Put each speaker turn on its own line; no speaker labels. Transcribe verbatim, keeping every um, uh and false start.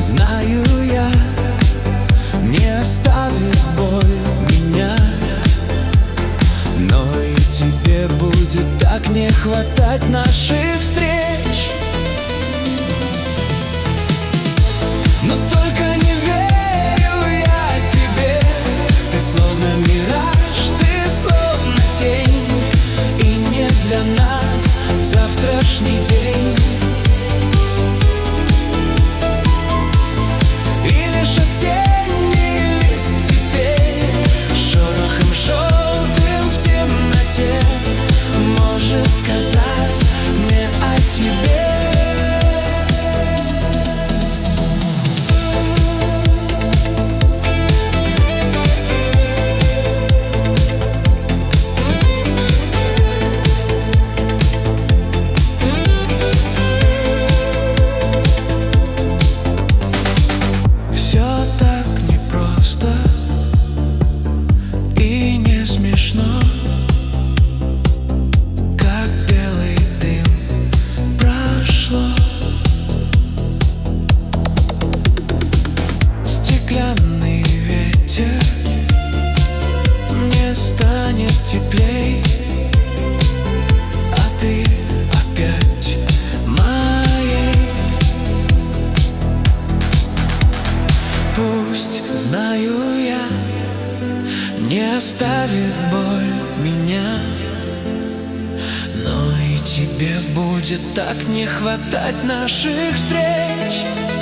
Знаю я, не оставит боль меня, но и тебе будет так не хватать наших встреч. Но только не верю я тебе, ты словно мираж, ты словно тень, и не для нас завтрашний день. И лишь осенний лист теперь шорохом желтым в темноте может сказать мне о тебе. Как белый дым прошло, стеклянный ветер, мне станет теплей, а ты опять моей. Пусть, знаю я, не оставит боль меня, но и тебе будет так не хватать наших встреч.